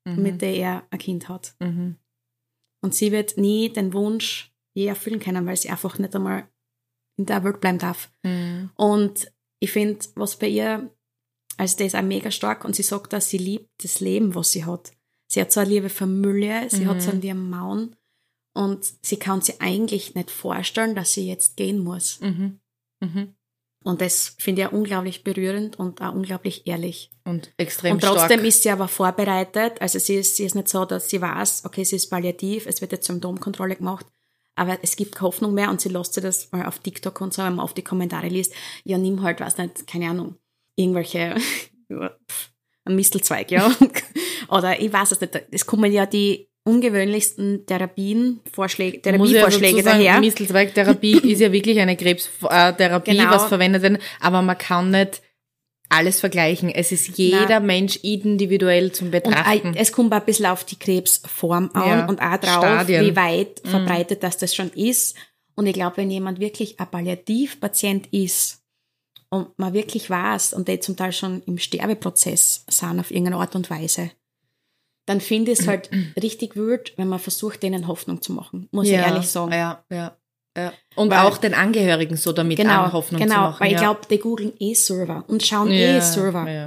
mit der er ein Kind hat. Und sie wird nie den Wunsch je erfüllen können, weil sie einfach nicht einmal in der Welt bleiben darf. Und ich finde, was bei ihr, also das ist auch mega stark, und sie sagt, dass sie liebt das Leben, was sie hat. Sie hat so eine liebe Familie, sie hat so einen lieben Mann, und sie kann sich eigentlich nicht vorstellen, dass sie jetzt gehen muss. Und das finde ich auch unglaublich berührend und auch unglaublich ehrlich. Und extrem stark. Und trotzdem stark. ist sie aber vorbereitet. Also sie ist nicht so, dass sie weiß, okay, sie ist palliativ, es wird jetzt Symptomkontrolle gemacht, aber es gibt keine Hoffnung mehr, und sie lässt sich das mal auf TikTok und so, wenn man auf die Kommentare liest, ja, nimm halt, weiß nicht, keine Ahnung, irgendwelche, ein Mistelzweig, ja. Oder ich weiß es nicht, es kommen ja die ungewöhnlichsten Therapievorschläge daher. Mistelzweig-Therapie ist ja wirklich eine Krebstherapie, was verwendet wird, aber man kann nicht alles vergleichen. Es ist jeder Mensch individuell zum Betrachten. Und es kommt ein bisschen auf die Krebsform an und auch drauf, Stadien. Wie weit verbreitet das schon ist. Und ich glaube, wenn jemand wirklich ein Palliativpatient ist und man wirklich weiß, und die zum Teil schon im Sterbeprozess sind auf irgendeine Art und Weise, dann finde ich es halt richtig wild, wenn man versucht, denen Hoffnung zu machen. Muss ich ehrlich sagen. Ja. Und auch den Angehörigen so damit Hoffnung zu machen. Weil ich glaube, die googeln selber und schauen selber. Ja.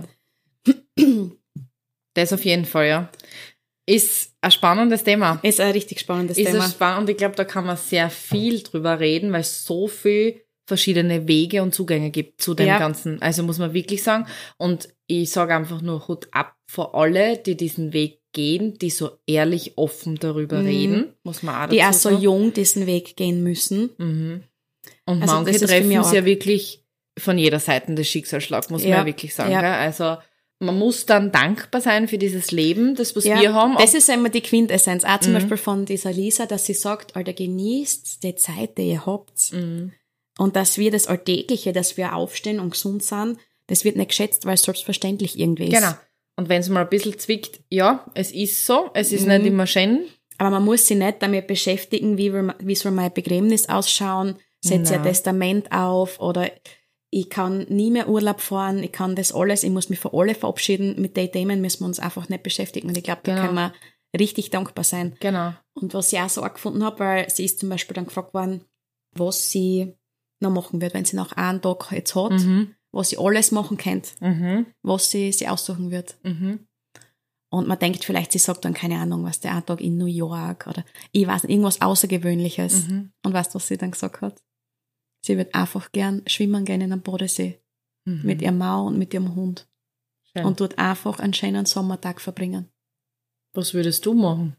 Das auf jeden Fall, ja. Ist ein spannendes Thema. Ist ein richtig spannendes Thema. Und ich glaube, da kann man sehr viel drüber reden, weil es so viel verschiedene Wege und Zugänge gibt zu dem Ganzen. Also muss man wirklich sagen. Und ich sage einfach nur Hut ab vor alle, die diesen Weg gehen, die so ehrlich offen darüber reden, muss man auch dazu sagen. Die auch sagen. so jung diesen Weg gehen müssen. Und also manche treffen es ja wirklich von jeder Seite des Schicksalsschlag, muss man ja wirklich sagen. Ja. Also man muss dann dankbar sein für dieses Leben, das was wir haben. Das ist immer die Quintessenz, auch zum Beispiel von dieser Lisa, dass sie sagt, Alter, genießt die Zeit, die ihr habt. Und dass wir das Alltägliche, dass wir aufstehen und gesund sind, das wird nicht geschätzt, weil es selbstverständlich irgendwie ist. Genau. Und wenn es mal ein bisschen zwickt, ja, es ist so, es ist nicht immer schön. Aber man muss sich nicht damit beschäftigen, wie soll mein Begräbnis ausschauen, setze ein Testament auf, oder ich kann nie mehr Urlaub fahren, ich kann das alles, ich muss mich von alle verabschieden. Mit den Themen müssen wir uns einfach nicht beschäftigen. Und ich glaube, da können wir richtig dankbar sein. Genau. Und was ich auch so auch gefunden habe, weil sie ist zum Beispiel dann gefragt worden, was sie noch machen wird, wenn sie noch einen Tag jetzt hat, was sie alles machen könnte, was sie aussuchen wird. Und man denkt vielleicht, sie sagt dann, keine Ahnung, was der einen Tag in New York oder ich weiß nicht, irgendwas Außergewöhnliches. Und weißt du, was sie dann gesagt hat? Sie wird einfach gern schwimmen gehen in einem Bodensee mit ihrem Mann und mit ihrem Hund. Schön. Und dort einfach einen schönen Sommertag verbringen. Was würdest du machen?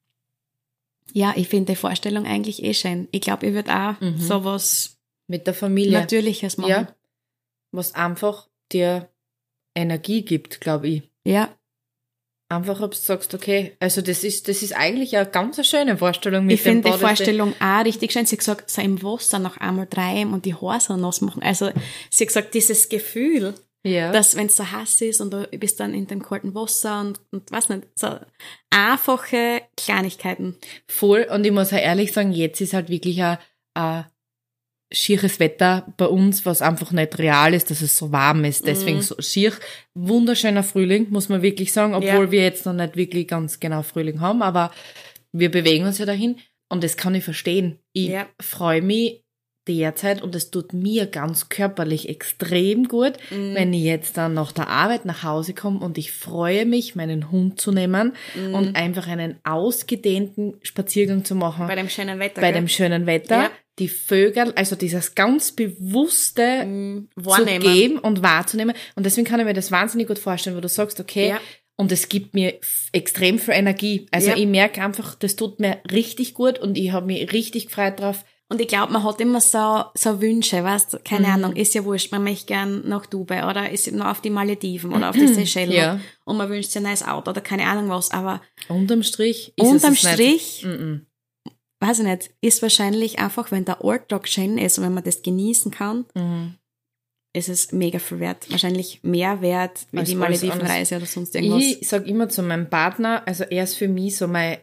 Ja, ich finde die Vorstellung eigentlich schön. Ich glaube, ich würde auch sowas mit der Familie Natürliches machen. Ja, was einfach dir Energie gibt, glaube ich. Ja. Einfach, ob du sagst, okay, also das ist eigentlich eine ganz schöne Vorstellung mit ich dem Ich finde die Vorstellung auch richtig schön. Sie hat gesagt, so im Wasser noch einmal treiben und die Haare so nass machen. Also sie hat gesagt, dieses Gefühl, dass wenn es so heiß ist und du bist dann in dem kalten Wasser und weiß nicht, so einfache Kleinigkeiten. Voll, und ich muss auch ehrlich sagen, jetzt ist halt wirklich ein schieres Wetter bei uns, was einfach nicht real ist, dass es so warm ist. Deswegen so schier. Wunderschöner Frühling, muss man wirklich sagen, obwohl wir jetzt noch nicht wirklich ganz genau Frühling haben, aber wir bewegen uns ja dahin und das kann ich verstehen. Ich freue mich derzeit und es tut mir ganz körperlich extrem gut, wenn ich jetzt dann nach der Arbeit nach Hause komme und ich freue mich, meinen Hund zu nehmen und einfach einen ausgedehnten Spaziergang zu machen. Bei dem schönen Wetter. Bei dem schönen Wetter. Ja. Die Vögel, also dieses ganz bewusste zu geben und wahrzunehmen. Und deswegen kann ich mir das wahnsinnig gut vorstellen, wo du sagst, okay, und es gibt mir extrem viel Energie. Also ich merke einfach, das tut mir richtig gut und ich habe mich richtig gefreut drauf. Und ich glaube, man hat immer so Wünsche, weißt du, keine Ahnung, ist ja wurscht, man möchte gern nach Dubai oder ist noch auf die Malediven oder auf die Seychellen. Ja. Und man wünscht sich ein neues Auto oder keine Ahnung was, aber unterm Strich ist es nicht. Weiß ich nicht, ist wahrscheinlich einfach, wenn der Alltag schön ist und wenn man das genießen kann, ist es mega viel wert. Wahrscheinlich mehr wert wie die Maledivenreise oder sonst irgendwas. Ich sag immer zu meinem Partner, also er ist für mich so mein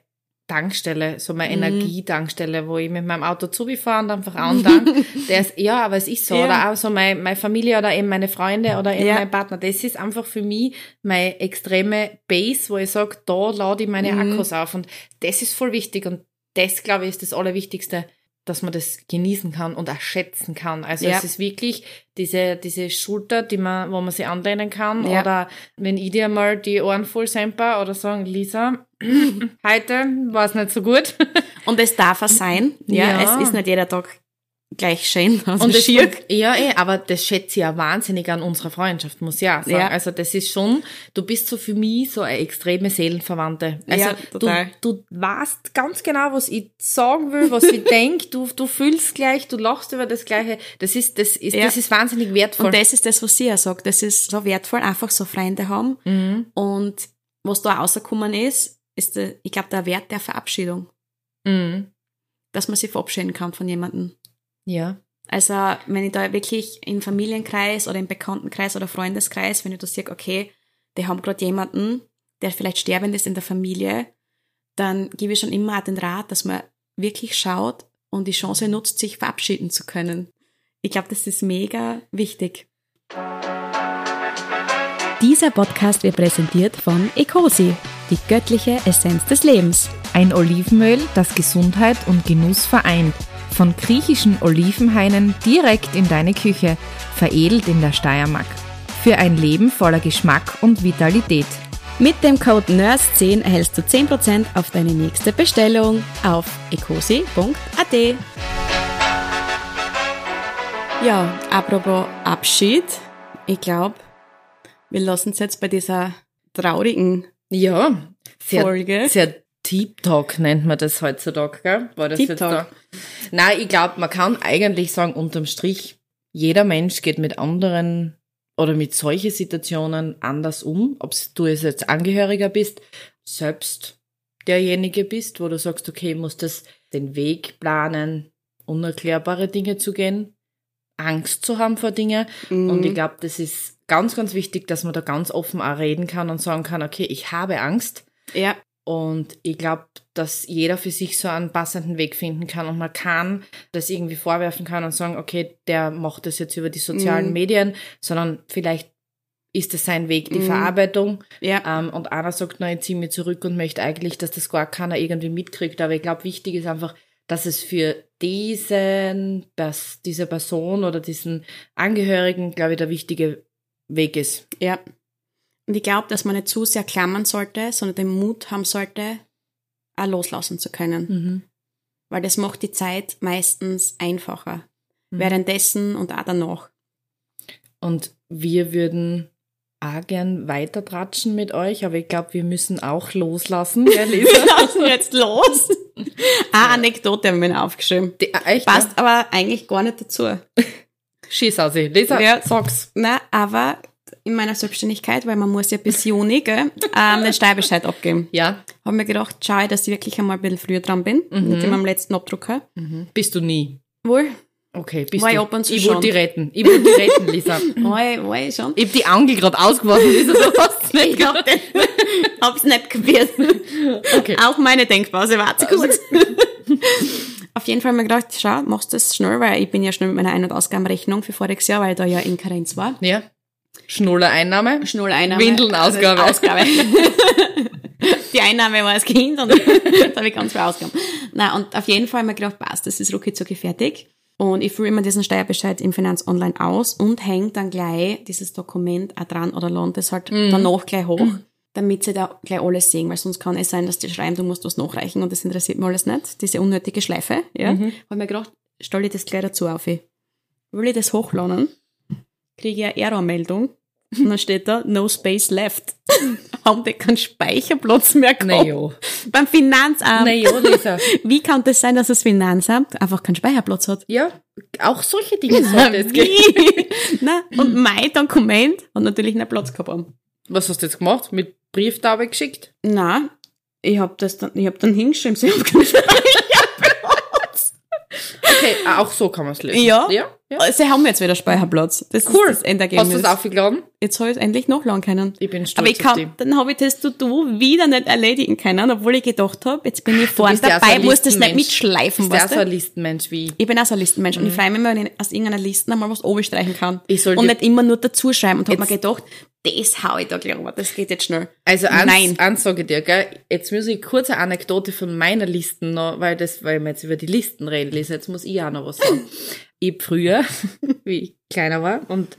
Tankstelle, so meine Energietankstelle, wo ich mit meinem Auto zufahre und einfach antank. Aber es ist so. Ja. Oder auch so meine Familie oder eben meine Freunde oder eben mein Partner. Das ist einfach für mich meine extreme Base, wo ich sage, da lade ich meine Akkus auf. Und das ist voll wichtig. Und das, glaube ich, ist das Allerwichtigste, dass man das genießen kann und auch schätzen kann. Also es ist wirklich diese Schulter, wo man sich anlehnen kann. Ja. Oder wenn ich dir mal die Ohren voll semper oder sagen, Lisa, heute war es nicht so gut. Und es darf auch sein. Ja, es ist nicht jeder Tag gleich schön. Also und schier. Aber das schätze ich ja wahnsinnig an unserer Freundschaft, muss ich auch sagen. Ja. Also das ist schon, du bist so für mich so eine extreme Seelenverwandte. Also total. Du weißt ganz genau, was ich sagen will, was ich denke, du fühlst gleich, du lachst über das Gleiche. Das ist wahnsinnig wertvoll. Und das ist das, was sie ja sagt. Das ist so wertvoll, einfach so Freunde haben. Mhm. Und was da rausgekommen ist ich glaube, der Wert der Verabschiedung. Mhm. Dass man sich verabschieden kann von jemandem. Ja. Also, wenn ich da wirklich im Familienkreis oder im Bekanntenkreis oder Freundeskreis, wenn ich da sehe, okay, die haben gerade jemanden, der vielleicht sterbend ist in der Familie, dann gebe ich schon immer auch den Rat, dass man wirklich schaut und die Chance nutzt, sich verabschieden zu können. Ich glaube, das ist mega wichtig. Dieser Podcast wird präsentiert von Ecosi, die göttliche Essenz des Lebens. Ein Olivenöl, das Gesundheit und Genuss vereint. Von griechischen Olivenhainen direkt in deine Küche, veredelt in der Steiermark. Für ein Leben voller Geschmack und Vitalität. Mit dem Code NURSE10 erhältst du 10% auf deine nächste Bestellung auf ecosi.at. Ja, apropos Abschied, ich glaube, wir lassen es jetzt bei dieser traurigen Folge. Sehr Deep Talk nennt man das heutzutage, gell? War das Deep jetzt Talk. da? Nein, ich glaube, man kann eigentlich sagen, unterm Strich, jeder Mensch geht mit anderen oder mit solchen Situationen anders um. Ob du jetzt Angehöriger bist, selbst derjenige bist, wo du sagst, okay, ich muss den Weg planen, unerklärbare Dinge zu gehen, Angst zu haben vor Dingen. Und ich glaube, das ist ganz, ganz wichtig, dass man da ganz offen auch reden kann und sagen kann, okay, ich habe Angst. Ja. Und ich glaube, dass jeder für sich so einen passenden Weg finden kann und man kann das irgendwie vorwerfen kann und sagen, okay, der macht das jetzt über die sozialen Medien, sondern vielleicht ist es sein Weg, die Verarbeitung. Ja. Und einer sagt, nein, ich ziehe mich zurück und möchte eigentlich, dass das gar keiner irgendwie mitkriegt. Aber ich glaube, wichtig ist einfach, dass es für diese Person oder diesen Angehörigen, glaube ich, der wichtige Weg ist. Ja. Und ich glaube, dass man nicht zu sehr klammern sollte, sondern den Mut haben sollte, auch loslassen zu können. Mhm. Weil das macht die Zeit meistens einfacher. Währenddessen und auch danach. Und wir würden auch gern weiter tratschen mit euch, aber ich glaube, wir müssen auch loslassen. Ja, Lisa. Wir lassen jetzt los. Eine Anekdote haben wir mir aufgeschrieben. Echt, passt aber eigentlich gar nicht dazu. Schieß aus, Lisa, sag's. Nein, aber in meiner Selbstständigkeit, weil man muss ja bis Juni den Steuerbescheid abgeben. Ja. Habe mir gedacht, schau ich, dass ich wirklich einmal ein bisschen früher dran bin, mit meinem letzten Abdrucker. Bist du nie? Wohl. Okay, bist war du. Ich ab und zu ich schon. wollte die retten. Ich wollte die retten, Lisa. War ich schon. Ich hab die Angel gerade ausgeworfen, Lisa, du hast es nicht gehabt. Hab's nicht kapiert. Okay. Auch meine Denkpause war zu gut. Auf jeden Fall habe ich mir gedacht, schau, machst das schnell, weil ich bin ja schnell mit meiner Ein- und Ausgabenrechnung für voriges Jahr, weil ich da ja in Karenz war. Ja. Schnuller Einnahme. Windeln Ausgabe. Die Einnahme war als Kind und da habe ich ganz viel Ausgaben. Na, und auf jeden Fall habe ich mir gedacht, passt, das ist rucki-zucki fertig. Und ich fülle immer diesen Steuerbescheid im Finanz Online aus und hänge dann gleich dieses Dokument auch dran oder lade das halt danach gleich hoch, damit sie da gleich alles sehen, weil sonst kann es sein, dass die schreiben, du musst was nachreichen und das interessiert mich alles nicht. Diese unnötige Schleife, ja. Habe mir gedacht, stelle ich das gleich dazu auf. Will ich das hochladen, kriege ich eine Errormeldung und dann steht da, no space left. Haben die keinen Speicherplatz mehr gehabt. Naja. Beim Finanzamt. Naja, Lisa. Wie kann das sein, dass das Finanzamt einfach keinen Speicherplatz hat? Ja, auch solche Dinge sollte es geben. Na, und mein Dokument hat natürlich einen Platz gehabt. Was hast du jetzt gemacht? Mit Brieftaube geschickt? Nein, ich hab dann hingeschrieben, sie haben keinen Speicherplatz. Okay, auch so kann man es lösen. Ja. Sie haben jetzt wieder Speicherplatz. Das Cool. ist das Endergebnis. Hast du es aufgeladen? Jetzt habe ich es endlich nachladen können. Ich bin stolz Aber ich auf dich. kann, dann habe ich das To-Do wieder nicht erledigen können, obwohl ich gedacht habe, jetzt bin ich vorne bist ja dabei, so ein muss das nicht Listenmensch. mitschleifen, Bist du auch weißt so ein du? Listenmensch wie ich? Ich bin auch so ein Listenmensch und ich freue mich immer, wenn ich aus irgendeiner Liste einmal was oben streichen kann. Ich soll Und dir- nicht immer nur dazu schreiben und habe mir Jetzt- gedacht, das hau ich da gleich runter, das geht jetzt schnell. Also Nein. eins sage ich dir, gell? Jetzt muss ich kurz eine Anekdote von meiner Listen noch, weil wir jetzt über die Listen reden, Lisa, jetzt muss ich auch noch was sagen. Ich hab früher, wie ich kleiner war und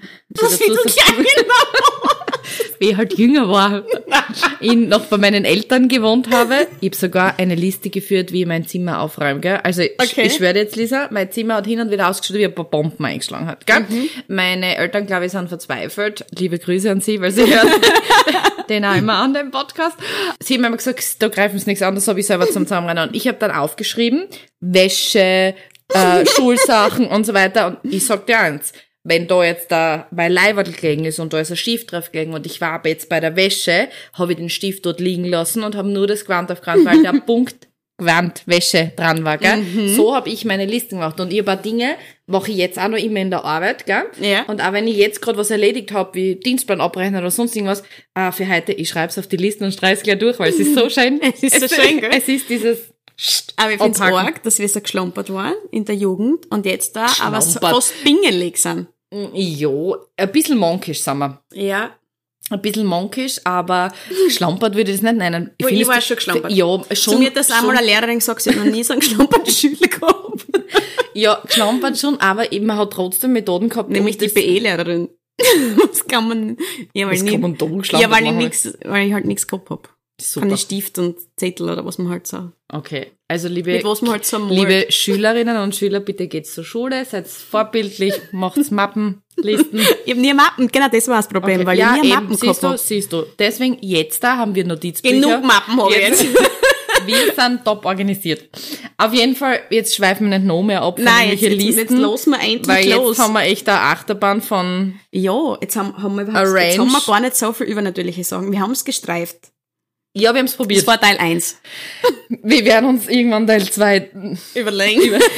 wie ich halt jünger war, noch bei meinen Eltern gewohnt habe. Ich habe sogar eine Liste geführt, wie ich mein Zimmer aufräume, gell? Also Okay. ich schwöre jetzt, Lisa, mein Zimmer hat hin und wieder ausgeschaut, wie ein paar Bomben eingeschlagen hat, gell? Meine Eltern, glaube ich, sind verzweifelt. Liebe Grüße an sie, weil sie hören den auch immer an, den Podcast. Sie haben mir immer gesagt, da greifen sie nichts an, das habe ich selber zum Zusammenrennen. Und ich habe dann aufgeschrieben, Wäsche, Schulsachen und so weiter. Und ich sag dir eins, wenn da jetzt da mein Leiberl gelegen ist und da ist ein Stift drauf gelegen und ich war aber jetzt bei der Wäsche, habe ich den Stift dort liegen lassen und habe nur das Gewand aufgerannt, weil der Punkt Gewand, Wäsche dran war, gell? So habe ich meine Listen gemacht. Und ich ein paar Dinge mache ich jetzt auch noch immer in der Arbeit, gell? Ja. Und auch wenn ich jetzt gerade was erledigt habe, wie Dienstplan abrechnen oder sonst irgendwas, für heute, ich schreibe es auf die Listen und streiche es gleich durch, weil es ist so schön. Es ist so schön, gell? Es ist dieses Aber ich finde es Abhaken. arg, dass wir so geschlampert waren in der Jugend und jetzt da aber so Geschlampert. fast pingelig sind. Ja, ein bisschen monkisch sind wir. Ja. Ein bisschen monkisch, aber geschlampert würde ich das nicht nennen. Ich finde war es- schon geschlampert. Ja, schon. Zu mir hat das einmal schon, eine Lehrerin gesagt, sie hat noch nie so einen geschlamperten Schüler gehabt. Ja, geschlampert schon, aber eben, man hat trotzdem Methoden gehabt, Nämlich die das- BE-Lehrerin. Das kann man, ja, weil Was nie, kann man da ja, geschlampert weil ich machen? weil ich halt nichts gehabt hab. Super. Keine Stift und Zettel oder was man halt so, Okay, also liebe mit was man halt so malt. Liebe Schülerinnen und Schüler, bitte geht's zur Schule, seid vorbildlich, macht's Mappen, Listen. Ich hab nie Mappen, genau das war das Problem, Okay. weil Ja, ich nie eben, Mappen gehabt hab. siehst du. Deswegen, jetzt da haben wir Notizbücher. Genug Mappen hab ich jetzt. Wir sind top organisiert. Auf jeden Fall, jetzt schweifen wir nicht noch mehr ab von Nein, jetzt irgendwelchen jetzt Listen. los wir endlich weil los. jetzt haben wir echt eine Achterbahn von... Ja, jetzt haben wir überhaupt, Arrange. jetzt haben wir gar nicht so viel übernatürliche Sachen. Wir haben es gestreift. Ja, wir haben es Das probiert. war Teil 1. Wir werden uns irgendwann Teil 2... Überlegen.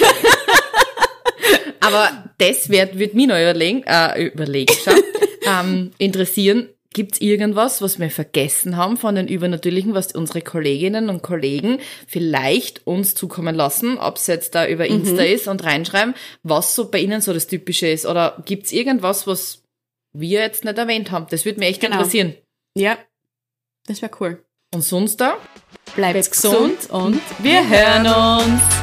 Aber das wird mich noch interessieren. Gibt's irgendwas, was wir vergessen haben von den Übernatürlichen, was unsere Kolleginnen und Kollegen vielleicht uns zukommen lassen, ob es jetzt da über Insta ist und reinschreiben, was so bei ihnen so das Typische ist? Oder gibt's irgendwas, was wir jetzt nicht erwähnt haben? Das würde mich echt Genau. interessieren. Ja, das wäre cool. Und sonst da? Bleibt gesund und wir hören uns.